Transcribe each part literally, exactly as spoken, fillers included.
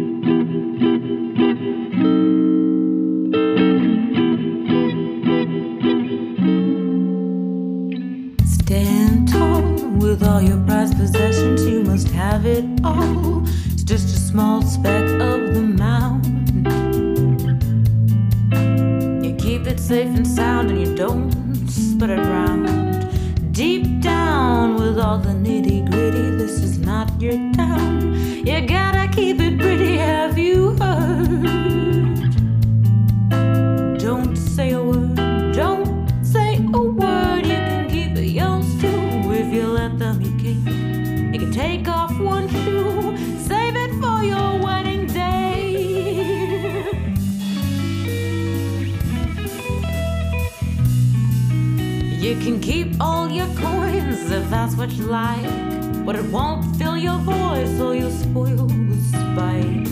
Stand tall with all your prized possessions. You must have it all. It's just a small speck of the mountain. You keep it safe and sound, and you don't spread it around. Deep down with all the nitty gritty, this is not your town. You gotta keep it pretty, have you heard? Don't say a word, don't say a word. You can keep it yours too if you let them eat cake. You can take off one shoe, save it for your wedding day. You can keep all your coins if that's what you like, but it won't fill your void, so you'll spoil with spite.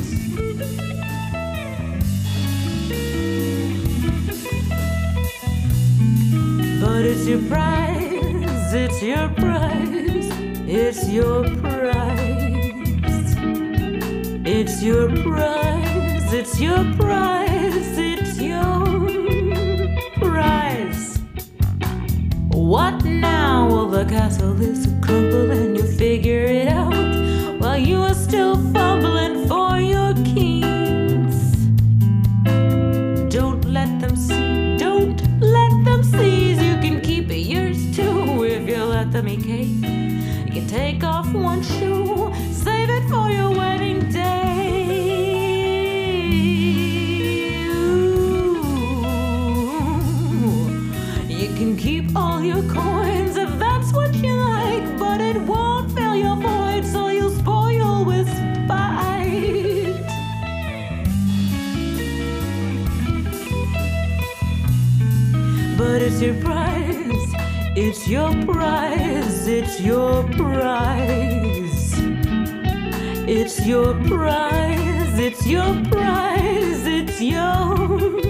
But it's your prize, it's your prize, it's your prize. It's your prize, it's your prize, it's your prize. What now? Well, the castle is a crumble and you figure it out while you are still fumbling for your keys. Don't let them see, don't let them seize. You can keep it yours too if you let them eat cake. You can take off one shoe, save it for your wedding day. You can keep all your coins if that's what you like, but it won't fill your void, so you'll spoil with spite. But it's your prize, it's your prize, it's your prize. It's your prize, it's your prize, it's your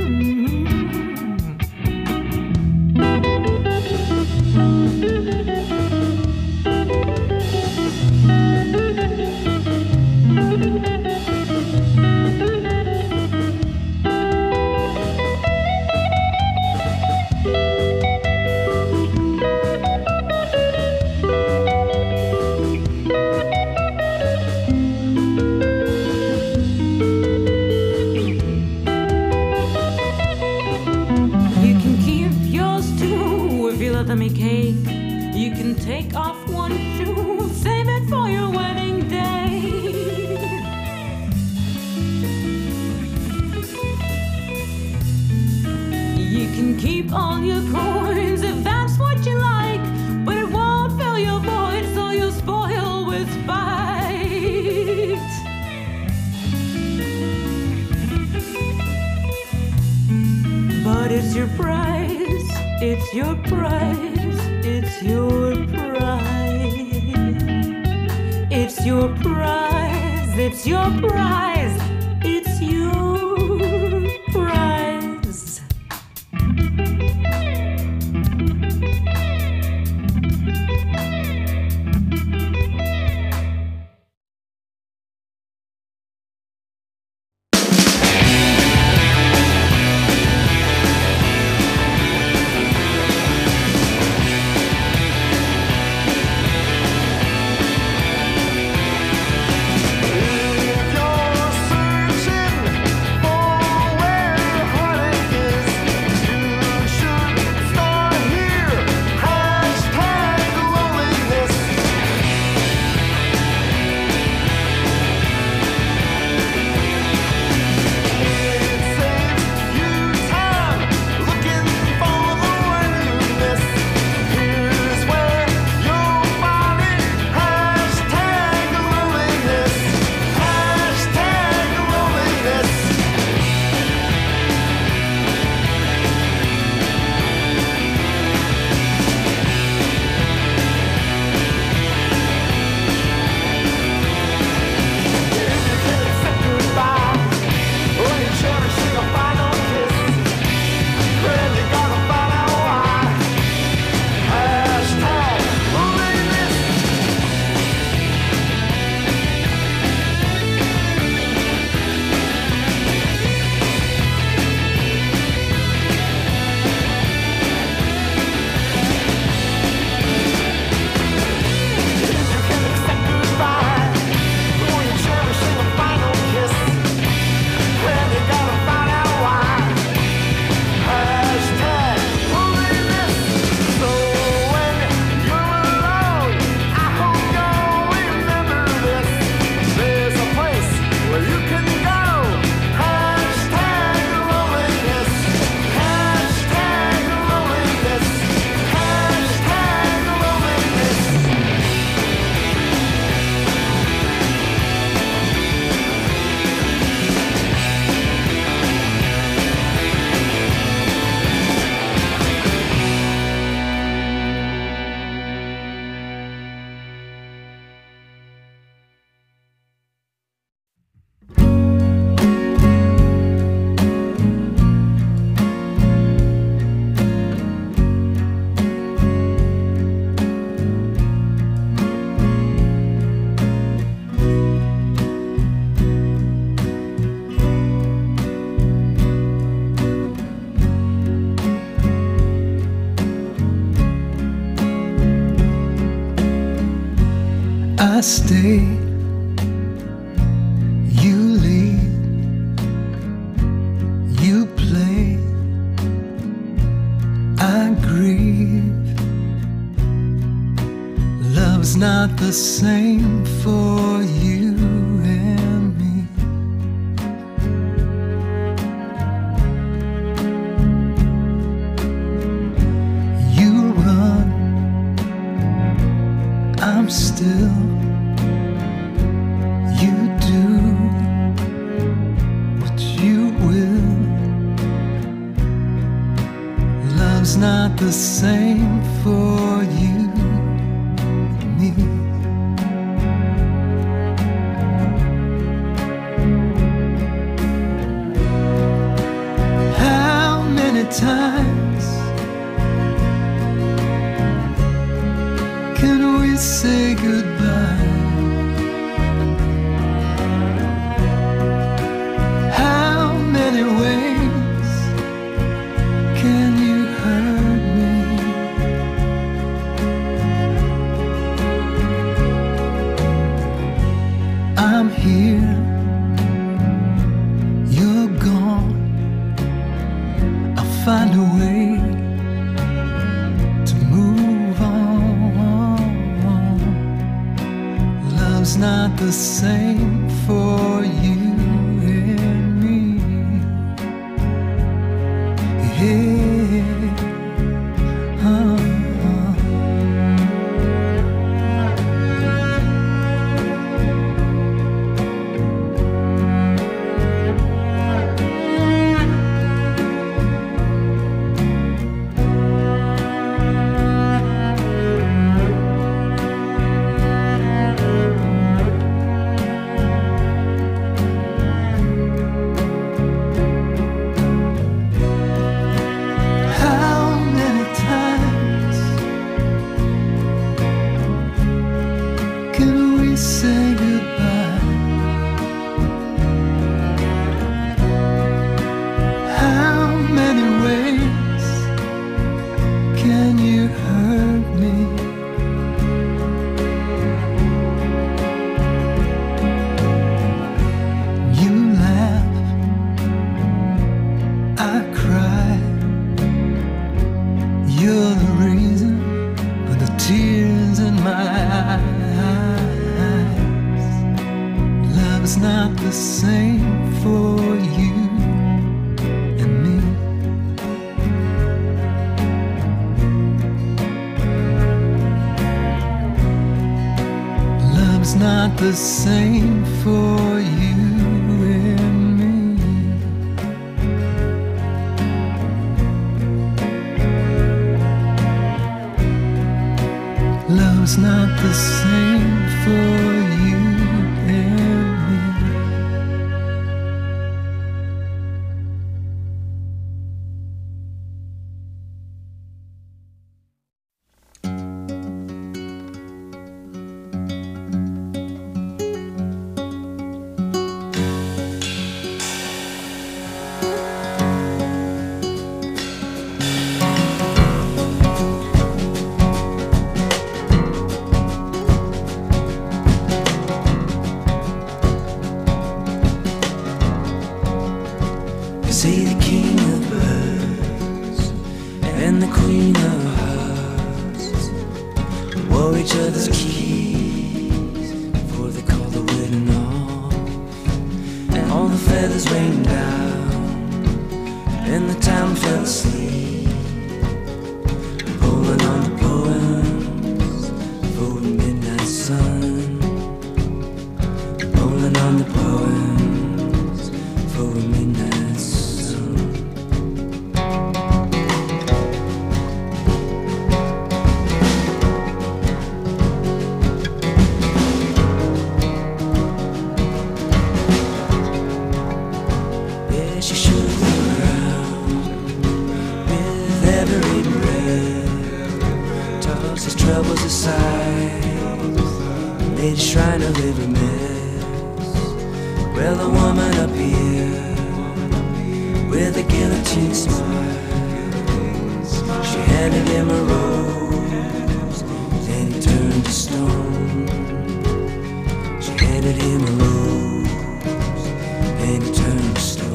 me cake. You can take off one shoe, save it for your wedding day. You can keep all your coins if that's what you like, but it won't fill your void, so you'll spoil with spite. But it's your prize, it's your prize, it's your prize. It's your prize, it's your prize, it's your prize. If you're stay, you lead, you play, I grieve. Love's not the same for you and me. You run, I'm still. You do what you will. Love's not the same for you and me. How many times can we say goodbye? How many ways can you hurt me? I'm here, you're gone. I'll find a way to move on. Love's not the same for you and me. Yeah. Uh-uh. How many times can we say goodbye? How many ways can you hurt me? You laugh, I cry. You're the reason for the tears in my eyes. Love's not the same for you and me. Love's not the same for you and me. Love's not the same for you and me. Say the king of birds and the queen of hearts wore each other's keys before they called the wedding off. And all the feathers rained down and the town fell asleep, pulling on the poems for the midnight sun, pulling on the poems for the midnight sun. Yeah, she shook the ground with every breath, tossed his troubles aside, made a shrine of every mess. Well, a woman up here with a guillotine smile, she handed him a rose, then he turned to stone. handed him a rose, and he turned to stone.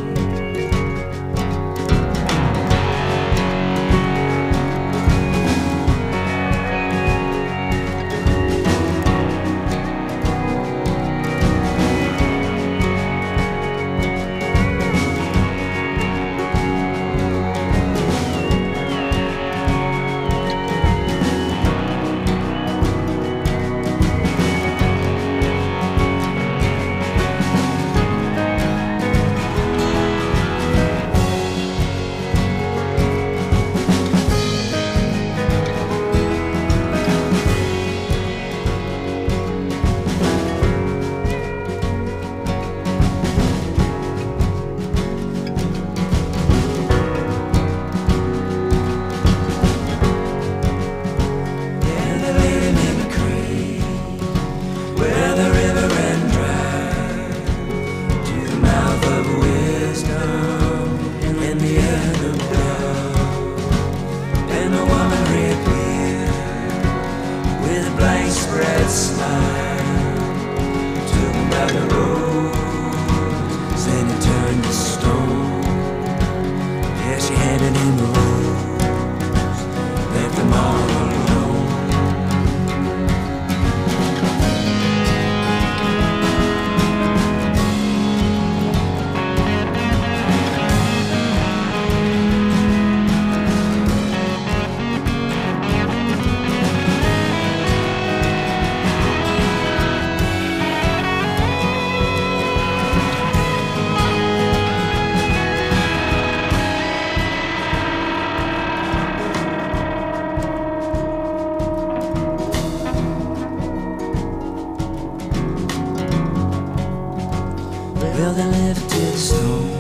Well, they lifted the stone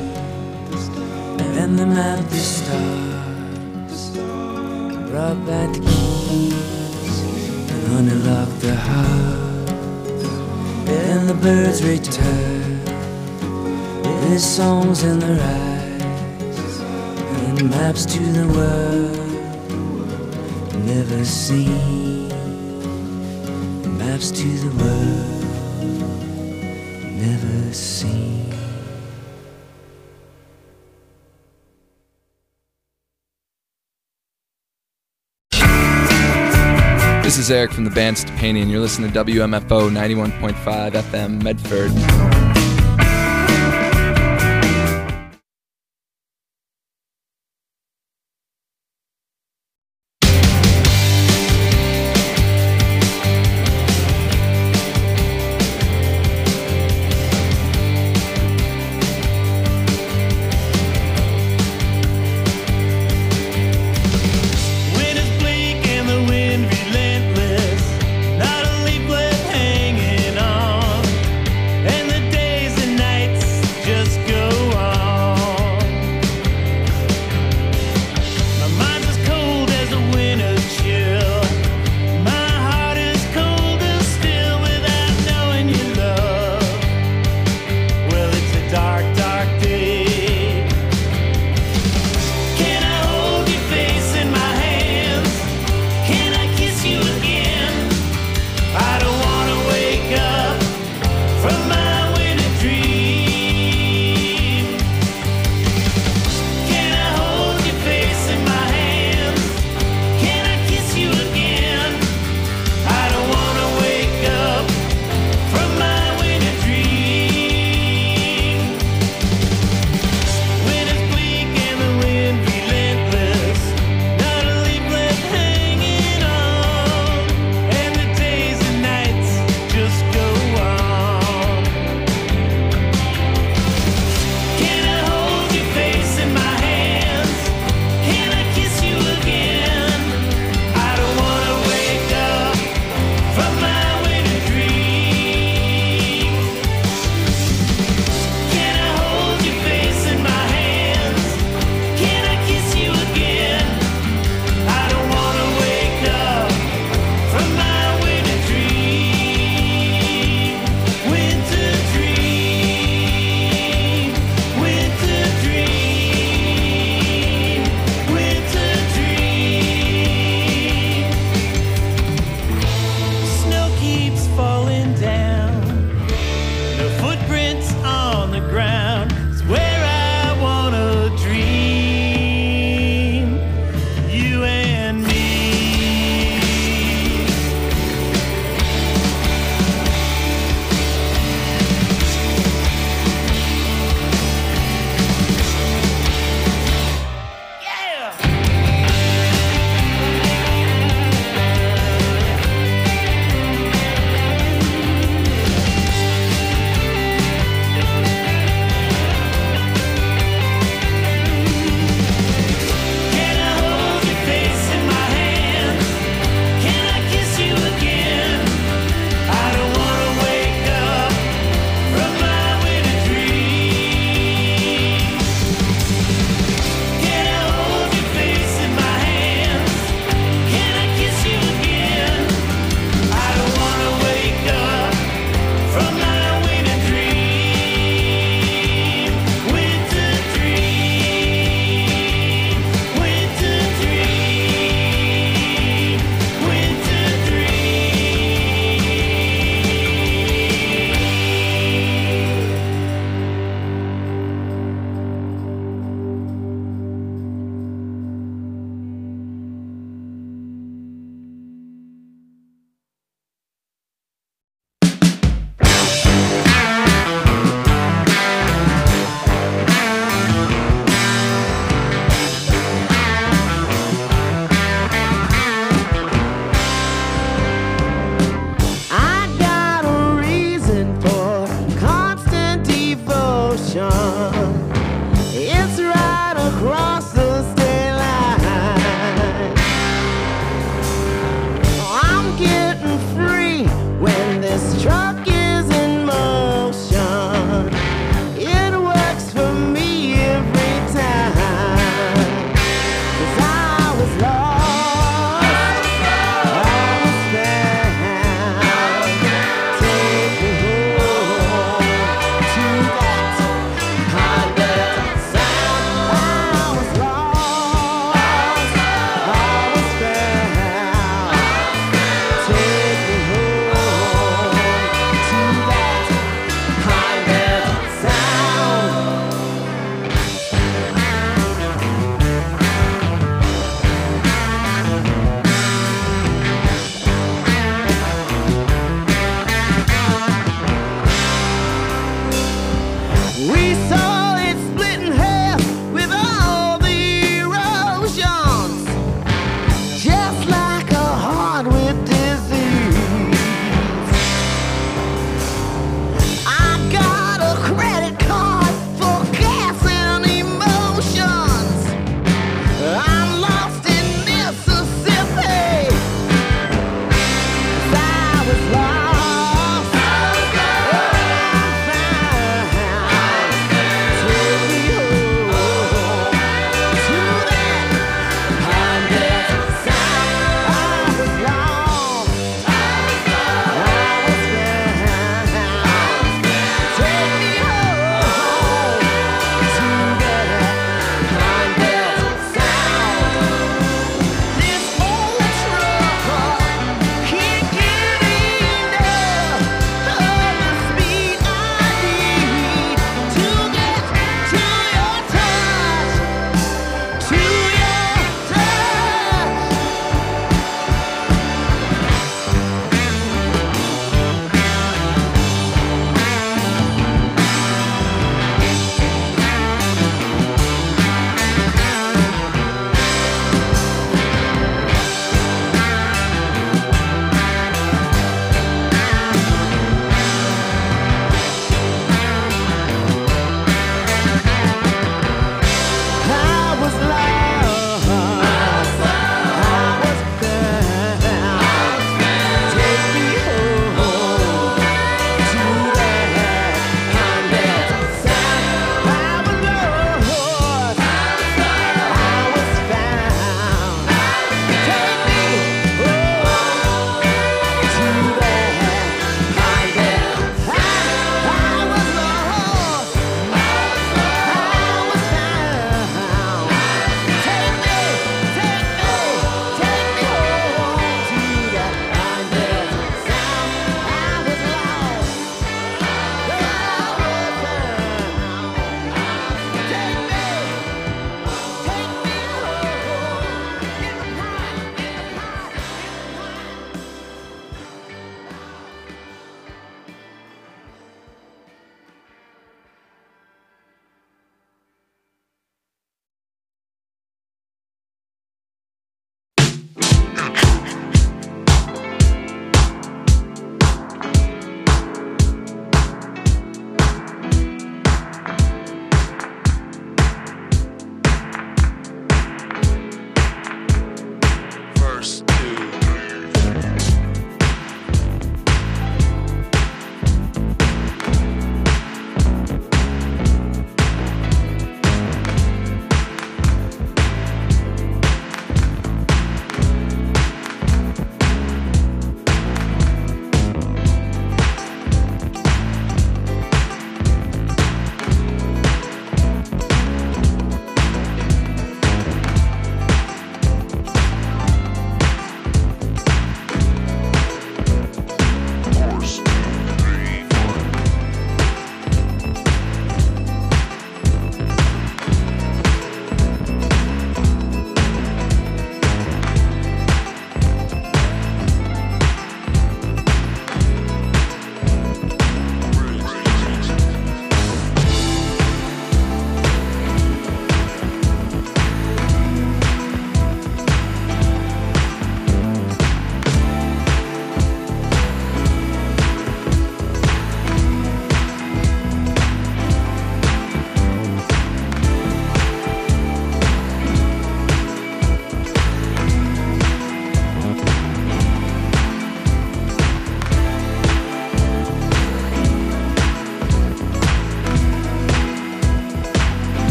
and they mapped the stars, brought back the keys and unlocked the heart. And the birds returned with songs in their eyes and maps to the world never seen, maps to the world never seen. This is Eric from the band Stepani, and you're listening to W M F O ninety-one point five F M Medford. Not a leaf left hanging on, and the day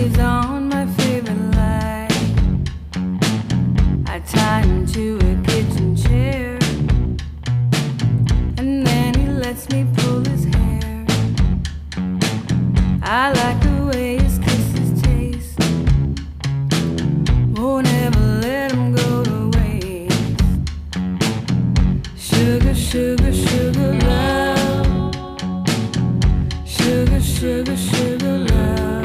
He's on my favorite light. I tie him to a kitchen chair, and then he lets me pull his hair. I like the way his kisses taste. Won't ever let him go to waste. Sugar, sugar, sugar love. Sugar, sugar, sugar love.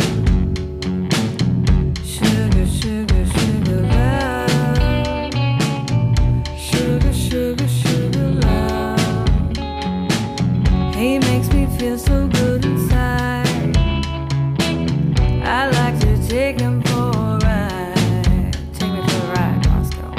Sugar, sugar, sugar love. Sugar, sugar, sugar love. He makes me feel so good inside. I like to take him for a ride. Take me for a ride, Roscoe.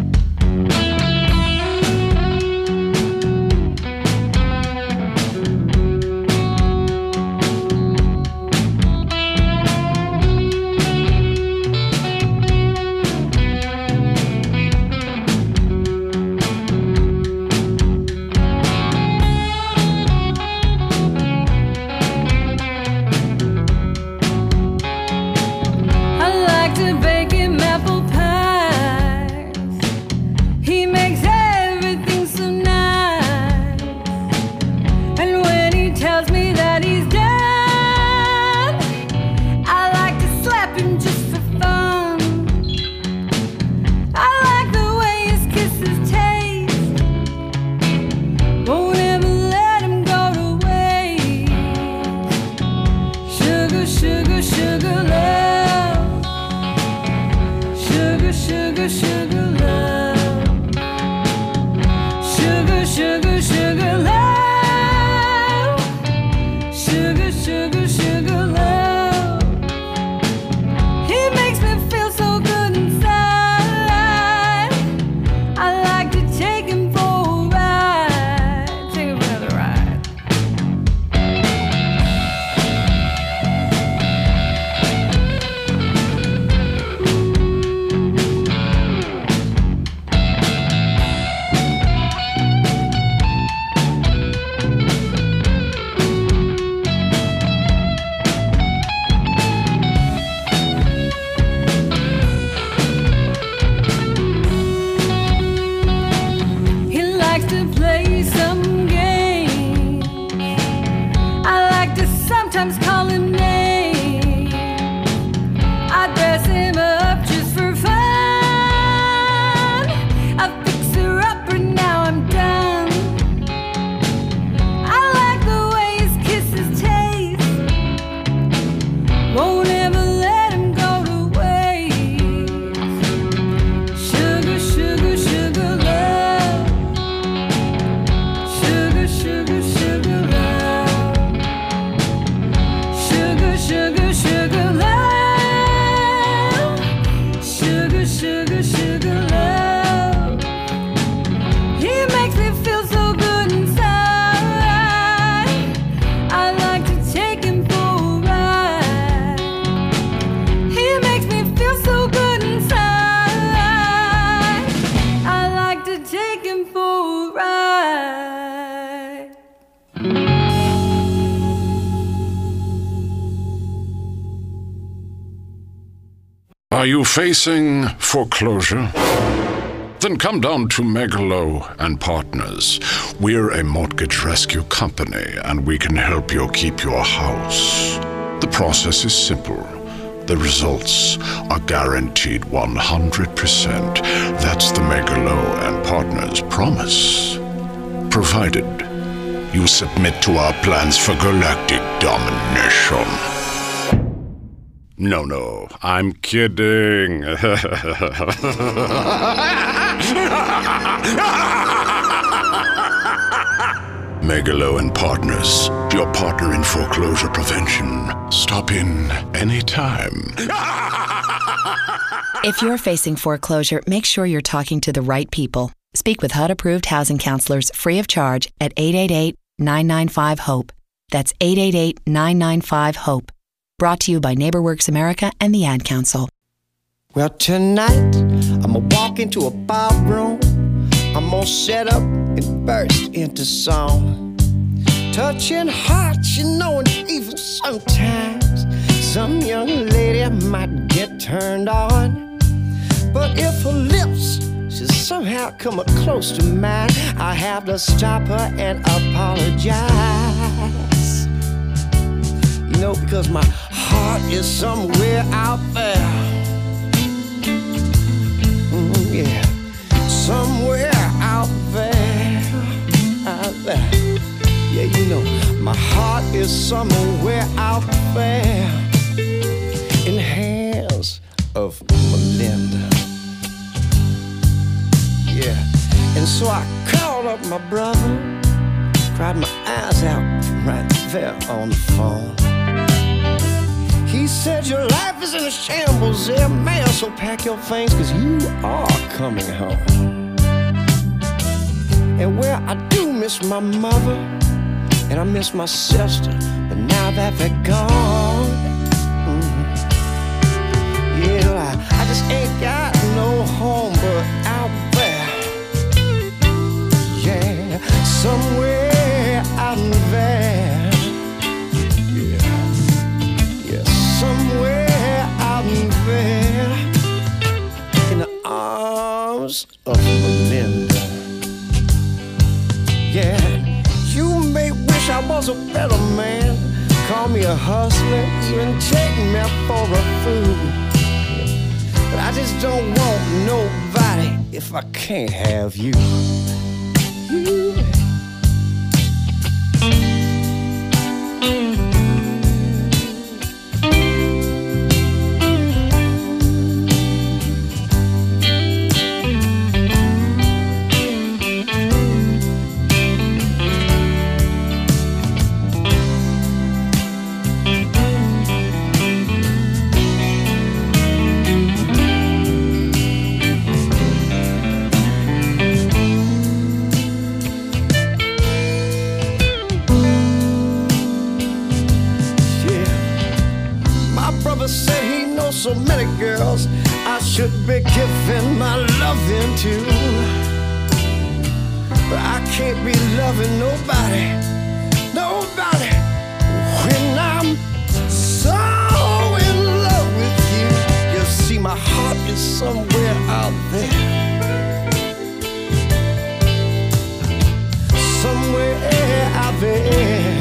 I like to bake him apple pies. He makes everything so nice. And when he tells me that he's done, I like to slap him just for fun. I like the way his kisses taste. Won't ever let him go to waste. Sugar, sugar, sugar love. Sugar, sugar, sugar love. Sugar, sugar, sugar love. Sugar, sugar, sugar love. He makes me feel so good inside. I like to take him for a ride. Take him for another ride. He likes to play some games. I like to sometimes call him names. I dress him up just for fun. I fix her up and now I'm done. I like the way his kisses taste. Won't ever let him go to waste. Sugar, sugar, sugar love. Sugar, sugar, sugar love. Sugar, sugar, sugar love. Sugar, sugar, sugar love. He makes me feel so good inside. I like to take him for a ride. He makes me feel so good inside. I like to take him for a ride. Are you facing foreclosure? Then come down to Megalo and Partners. We're a mortgage rescue company, and we can help you keep your house. The process is simple. The results are guaranteed one hundred percent. That's the Megalo and Partners promise. Provided you submit to our plans for galactic domination. No, no, I'm kidding. Megalo and Partners, your partner in foreclosure prevention. Stop in anytime. If you're facing foreclosure, make sure you're talking to the right people. Speak with H U D-approved housing counselors free of charge at eight eight eight, nine nine five, HOPE. That's eight eight eight, nine nine five, HOPE. Brought to you by NeighborWorks America and the Ad Council. Well, tonight, I'ma walk into a ballroom. I'm gonna set up and burst into song. Touching hearts, you know, and even sometimes some young lady might get turned on. But if her lips should somehow come up close to mine, I have to stop her and apologize. You know, because my heart is somewhere out there. Mm, yeah, somewhere out there, out there. Yeah, you know, my heart is somewhere out there in the hands of Melinda. Yeah, and so I called up my brother, cried my eyes out right there on the phone. He said, your life is in a shambles there, man, so pack your things, cause you are coming home. And where I do miss my mother, and I miss my sister, but now that they're gone, mm-hmm. Yeah, I, I just ain't got no home but out there. Yeah, somewhere out there. Yeah, yeah, somewhere out there in the arms of Melinda. Yeah, you may wish I was a better man, call me a hustler, even take me for a fool. But I just don't want nobody if I can't have you. You. Said he knows so many girls I should be giving my loving to, but I can't be loving nobody, nobody when I'm so in love with you. You see, my heart is somewhere out there, somewhere out there.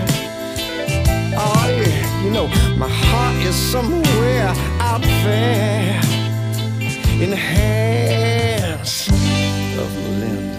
Oh yeah, you know, my heart is somewhere out there in the hands of Melinda.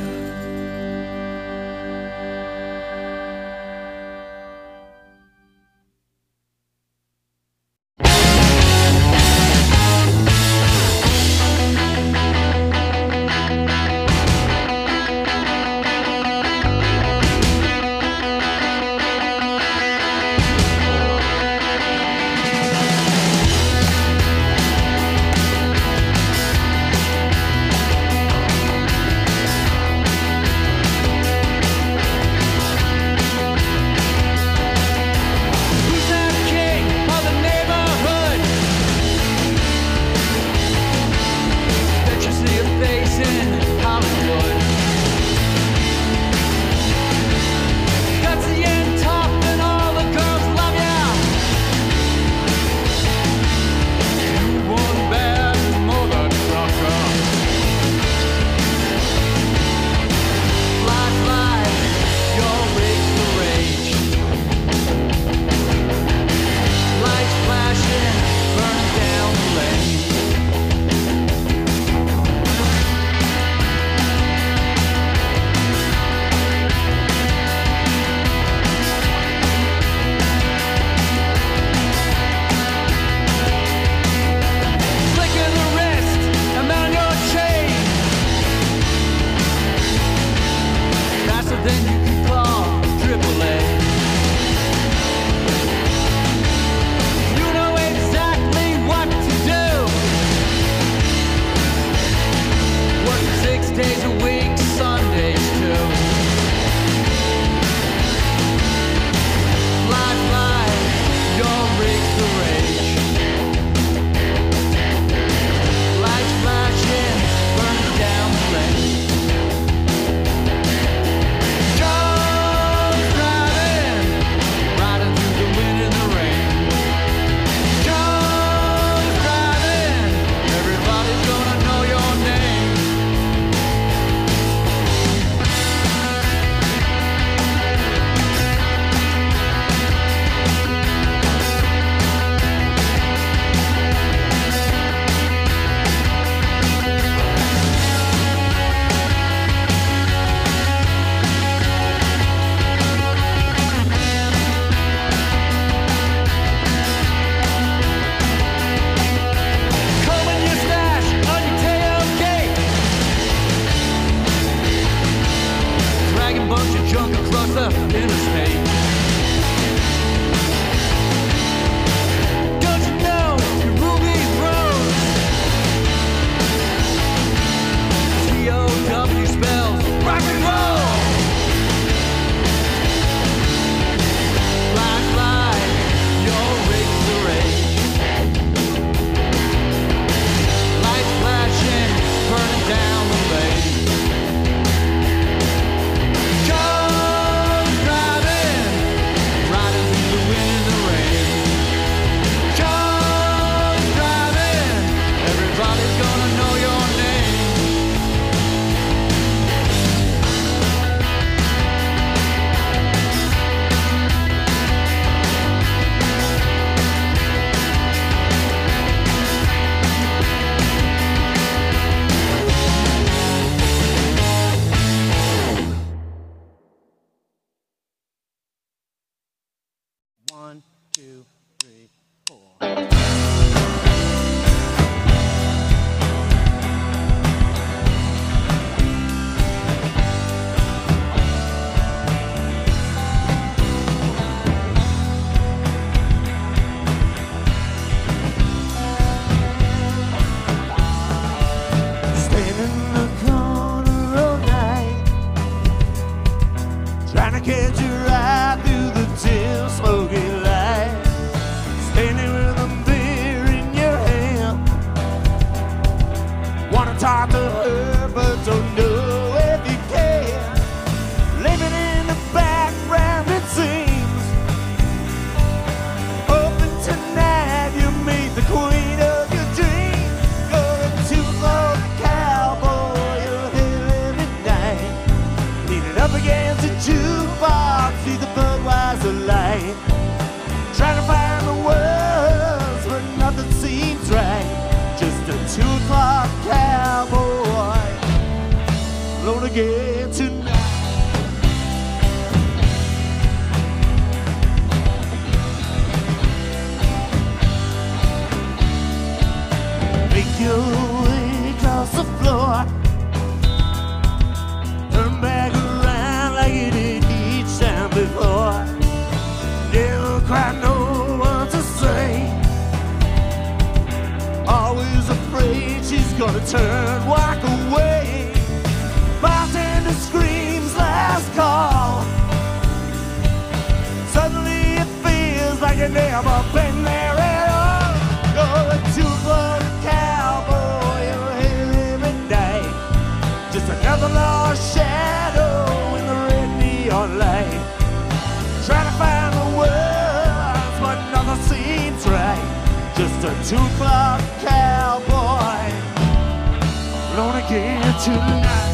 again tonight. Make your way across the floor, turn back around like you did each time before. Never quite know what to say, always afraid she's gonna turn, walk away. Bartender screams last call, suddenly it feels like you've never been there at all. You're a two-club cowboy, you're here every day, just another lost shadow in the red neon light. Trying to find the words, but nothing seems right. Just a two-club cowboy, alone again tonight.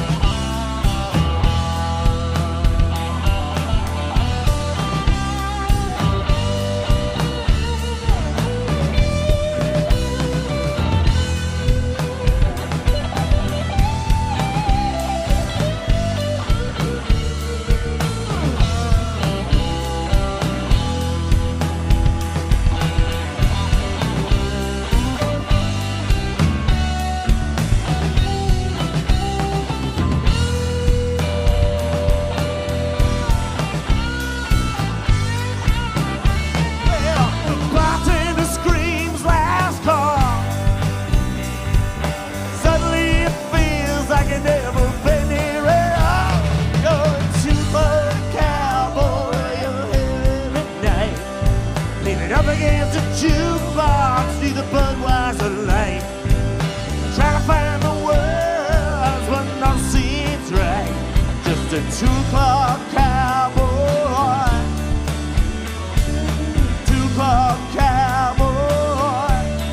Two-club cowboy, two-club cowboy,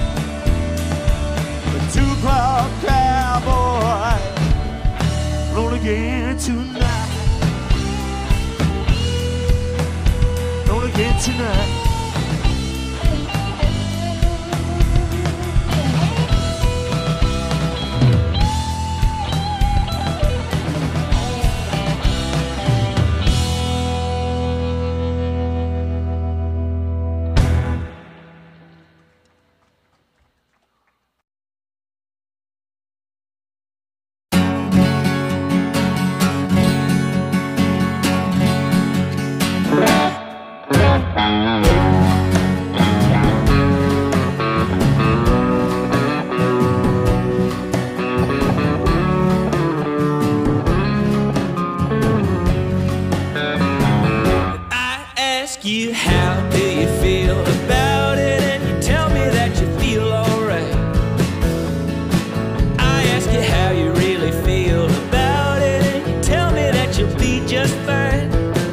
two-club cowboy, roll again tonight, roll again tonight. You, how do you feel about it? And you tell me that you feel alright. I ask you how you really feel about it, and you tell me that you'll be just fine.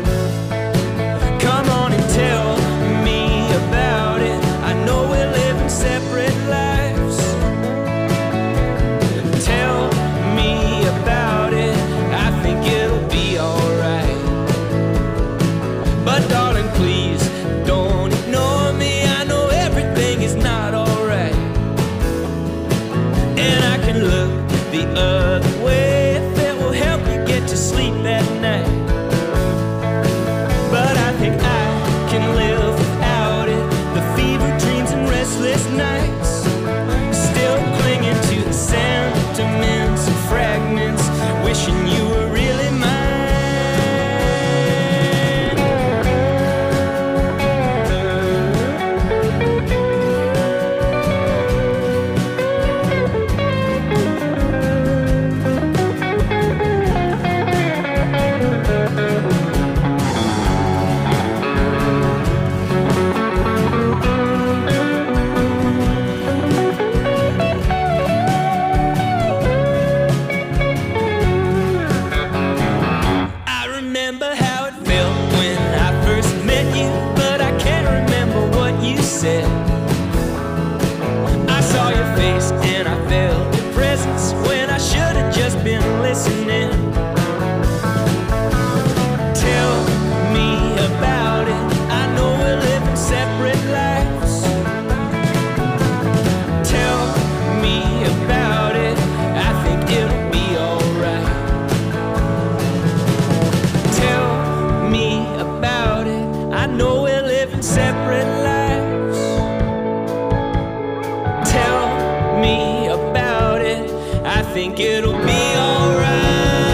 Come on and tell me about it. I know we're living separate lives. Tell me about it. I think it'll be alright. But darling, please don't ignore me. I know everything is not alright, and I can look the other way if it will help you get to sleep at night. But I think I can live without it. The fever dreams and restless nights, still clinging to the sentiments and fragments, wishing you were really mine. I think it'll be alright.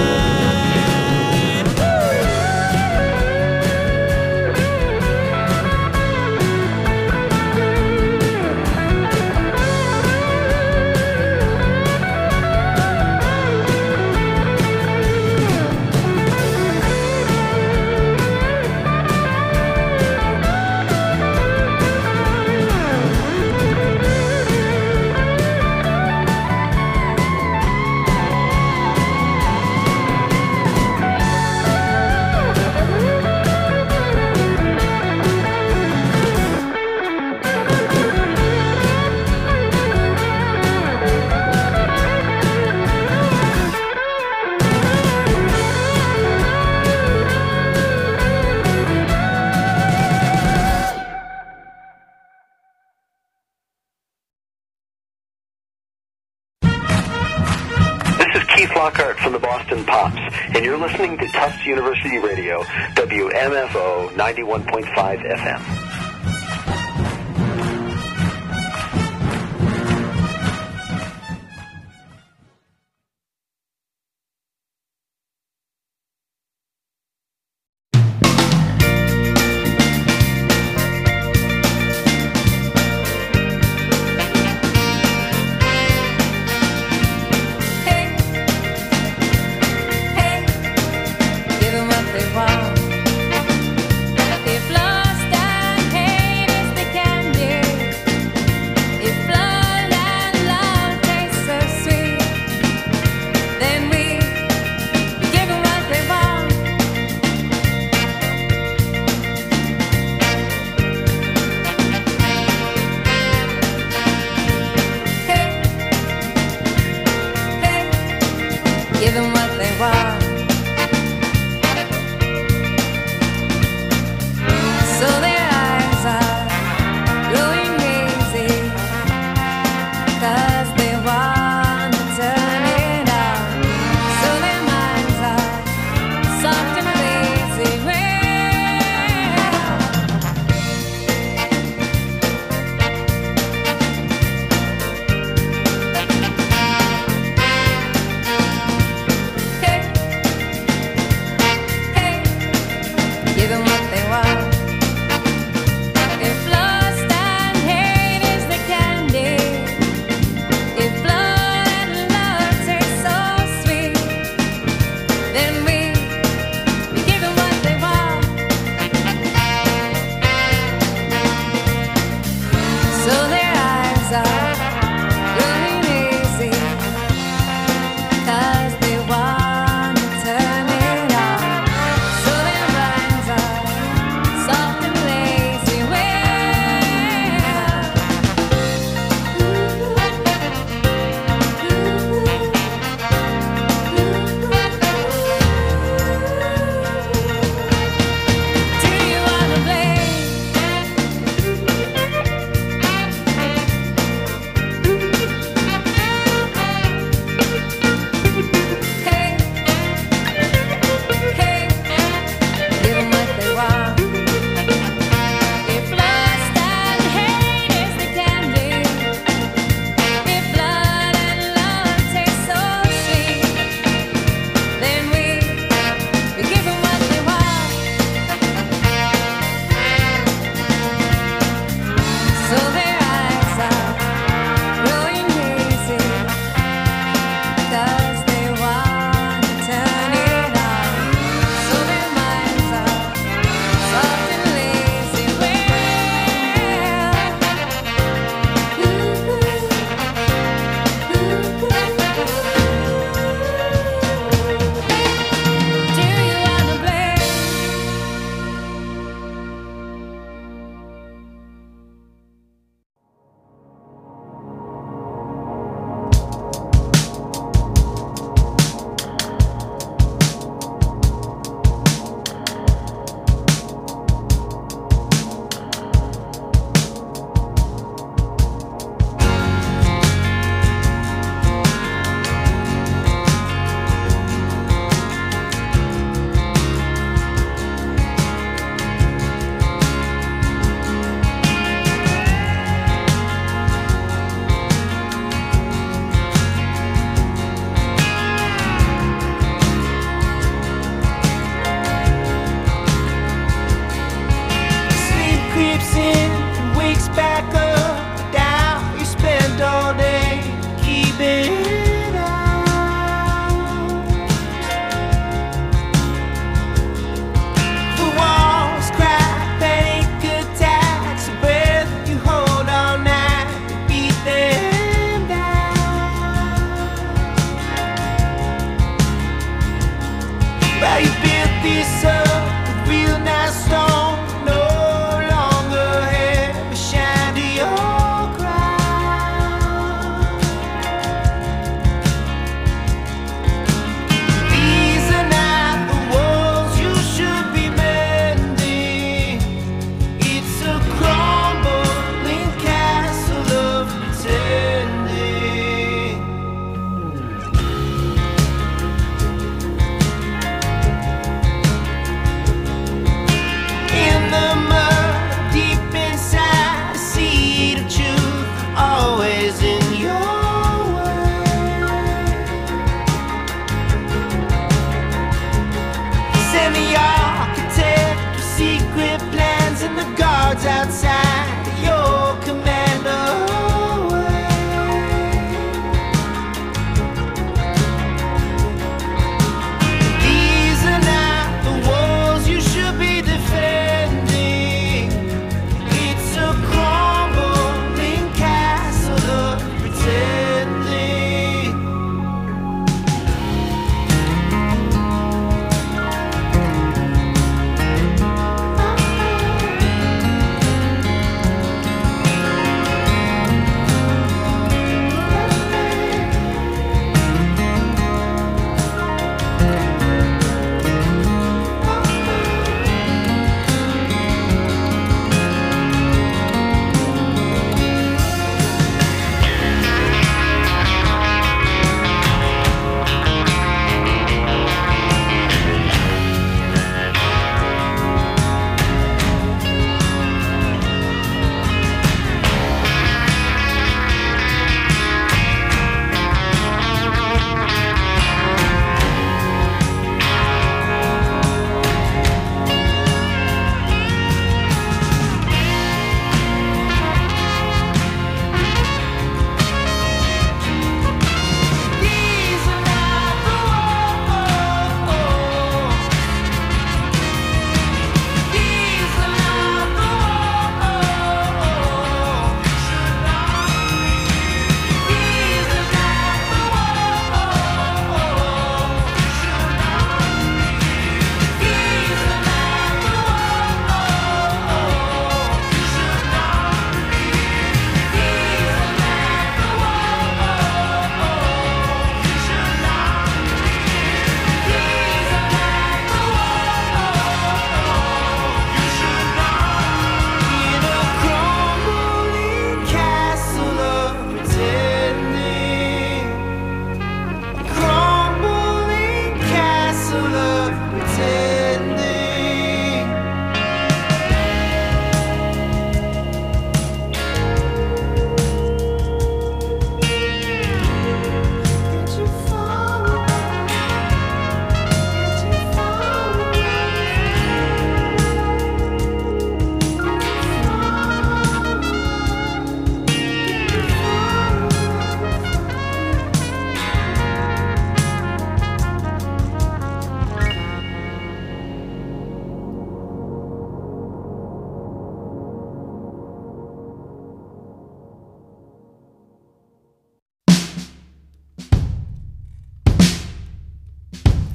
Lockhart from the Boston Pops, and you're listening to Tufts University Radio, W M F O ninety-one point five F M. Give 'em what they want. They've lost and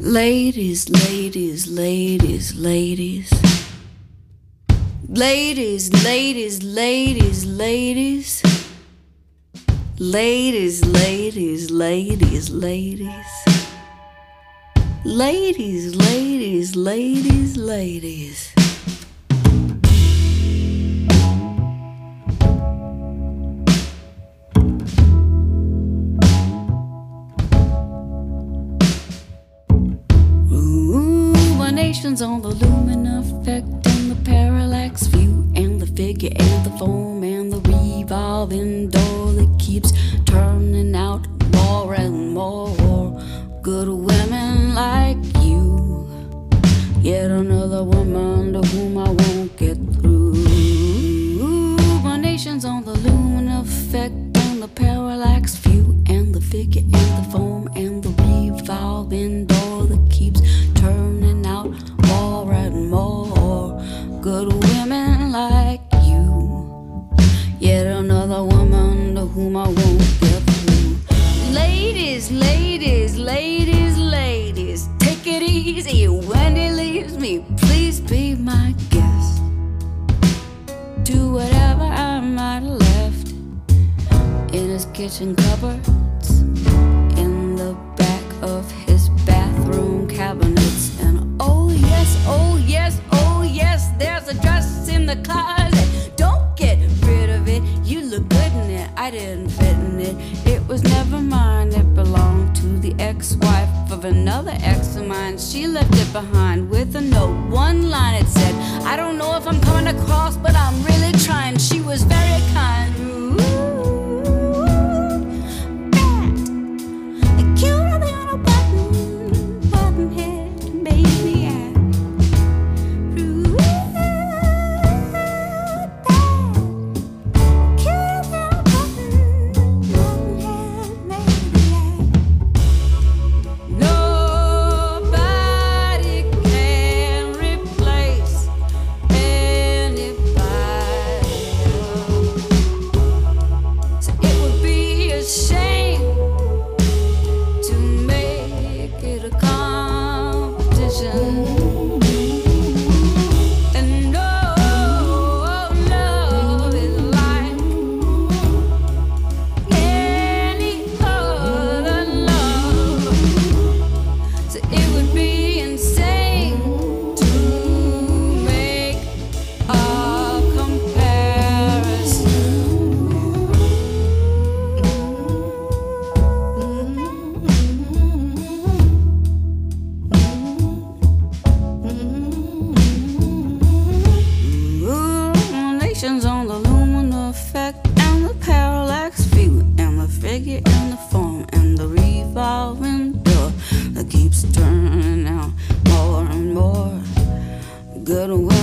Ladies, ladies, ladies, ladies. Ladies, ladies, ladies, ladies. Ladies, ladies, ladies, ladies. Ladies, ladies, ladies, ladies. Ruminations on the lumen effect and the parallax view and the figure and the foam and the revolving door that keeps turning out more and more good women like you. Yet another woman to whom I won't get through. Ruminations on the lumen effect and the parallax view and the figure and the foam and the revolving door that keeps turning out more and more good women like you. Yet another woman to whom I won't get through. Ladies, ladies, ladies, ladies, take it easy when he leaves me. Please be my guest. Do whatever I might have left in his kitchen cupboards, in the back of his bathroom cabinets. And oh yes, oh yes, oh yes, there's a dress in the closet. Don't get rid of it, you look good in it. I didn't fit in it, it was never mine. It belonged to the ex-wife of another ex of mine. She left it behind with a note, one line it said, I don't know if I'm coming across, but I'm really trying. She was very kind. Ooh, bad. Cuter than a button, button head, baby. Ooh, bad. Cuter than a button, button head, baby. Nobody can replace anybody else. So it would be a shame to make it a competition. And no love is like any other love. So it would be insane to make a comparison. Ruminations on the lumen effect and the parallax view and the figure and the form and the revolving door that keeps turning out more and more good.